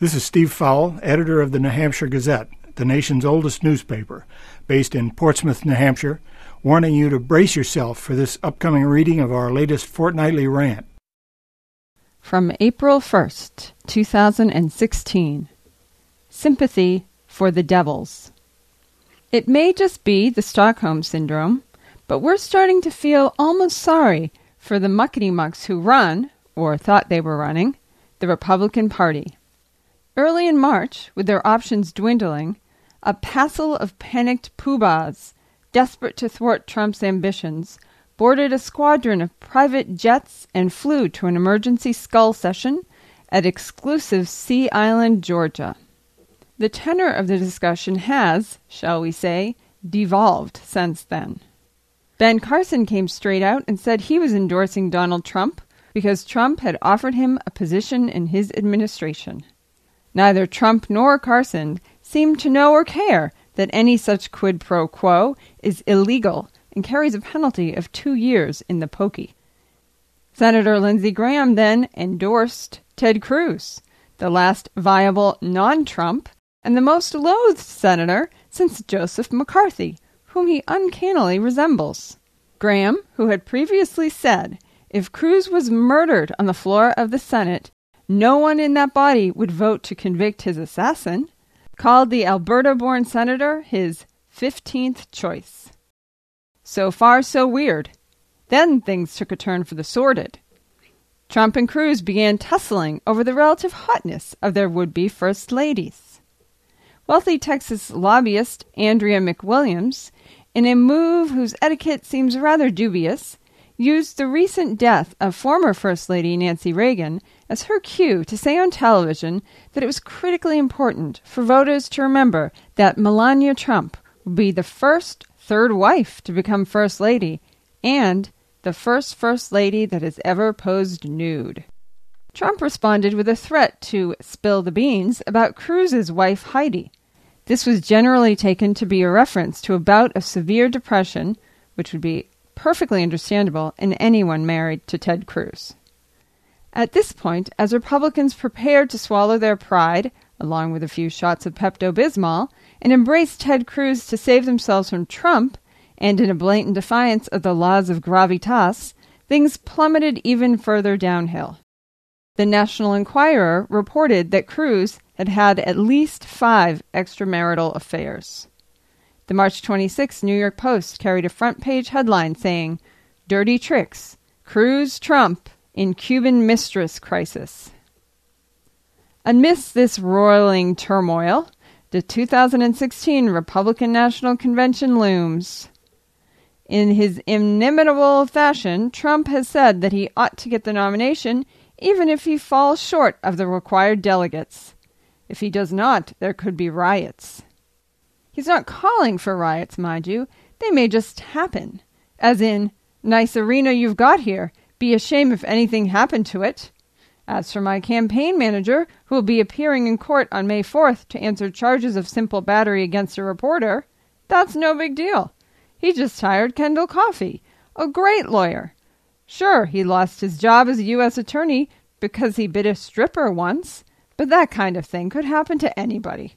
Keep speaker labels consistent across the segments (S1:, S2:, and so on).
S1: This is Steve Fowle, editor of the New Hampshire Gazette, the nation's oldest newspaper, based in Portsmouth, New Hampshire, warning you to brace yourself for this upcoming reading of our latest fortnightly rant.
S2: From April 1st, 2016. Sympathy for the Devils. It may just be the Stockholm Syndrome, but we're starting to feel almost sorry for the muckety-mucks who run, or thought they were running, the Republican Party. Early in March, with their options dwindling, a passel of panicked poobahs, desperate to thwart Trump's ambitions, boarded a squadron of private jets and flew to an emergency skull session at exclusive Sea Island, Georgia. The tenor of the discussion has, shall we say, devolved since then. Ben Carson came straight out and said he was endorsing Donald Trump because Trump had offered him a position in his administration. Neither Trump nor Carson seem to know or care that any such quid pro quo is illegal and carries a penalty of 2 years in the pokey. Senator Lindsey Graham then endorsed Ted Cruz, the last viable non-Trump and the most loathed senator since Joseph McCarthy, whom he uncannily resembles. Graham, who had previously said if Cruz was murdered on the floor of the Senate, no one in that body would vote to convict his assassin, called the Alberta-born senator his 15th choice. So far, so weird. Then things took a turn for the sordid. Trump and Cruz began tussling over the relative hotness of their would-be first ladies. Wealthy Texas lobbyist Andrea McWilliams, in a move whose etiquette seems rather dubious, used the recent death of former First Lady Nancy Reagan as her cue to say on television that it was critically important for voters to remember that Melania Trump would be the first third wife to become First Lady and the first First Lady that has ever posed nude. Trump responded with a threat to spill the beans about Cruz's wife Heidi. This was generally taken to be a reference to a bout of severe depression, which would be perfectly understandable in anyone married to Ted Cruz. At this point, as Republicans prepared to swallow their pride, along with a few shots of Pepto-Bismol, and embrace Ted Cruz to save themselves from Trump, and in a blatant defiance of the laws of gravitas, things plummeted even further downhill. The National Enquirer reported that Cruz had had at least 5 extramarital affairs. The March 26 New York Post carried a front-page headline saying, "Dirty Tricks, Cruz-Trump in Cuban Mistress Crisis." Amidst this roiling turmoil, the 2016 Republican National Convention looms. In his inimitable fashion, Trump has said that he ought to get the nomination even if he falls short of the required delegates. If he does not, there could be riots. He's not calling for riots, mind you. They may just happen. As in, nice arena you've got here. Be a shame if anything happened to it. As for my campaign manager, who will be appearing in court on May 4th to answer charges of simple battery against a reporter, that's no big deal. He just hired Kendall Coffey, a great lawyer. Sure, he lost his job as a U.S. attorney because he bit a stripper once, but that kind of thing could happen to anybody.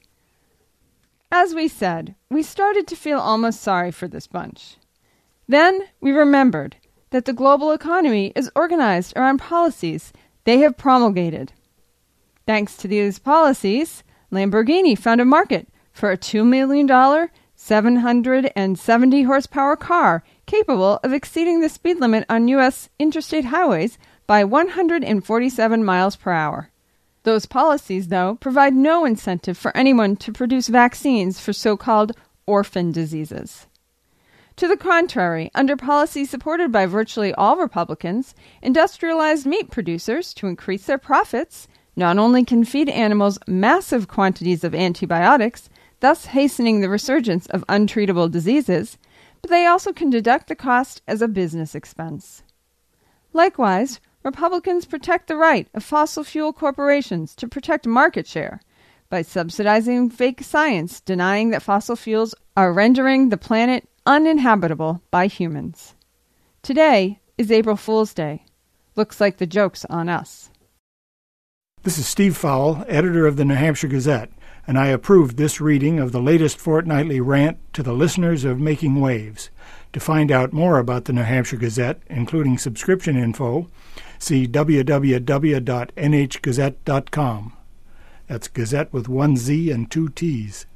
S2: As we said, we started to feel almost sorry for this bunch. Then we remembered that the global economy is organized around policies they have promulgated. Thanks to these policies, Lamborghini found a market for a $2 million, 770 horsepower car capable of exceeding the speed limit on U.S. interstate highways by 147 miles per hour. Those policies, though, provide no incentive for anyone to produce vaccines for so-called orphan diseases. To the contrary, under policies supported by virtually all Republicans, industrialized meat producers, to increase their profits, not only can feed animals massive quantities of antibiotics, thus hastening the resurgence of untreatable diseases, but they also can deduct the cost as a business expense. Likewise, Republicans protect the right of fossil fuel corporations to protect market share by subsidizing fake science, denying that fossil fuels are rendering the planet uninhabitable by humans. Today is April Fool's Day. Looks like the joke's on us.
S1: This is Steve Fowle, editor of the New Hampshire Gazette, and I approved this reading of the latest fortnightly rant to the listeners of Making Waves. To find out more about the New Hampshire Gazette, including subscription info, see www.nhgazette.com. That's Gazette with one Z and two T's.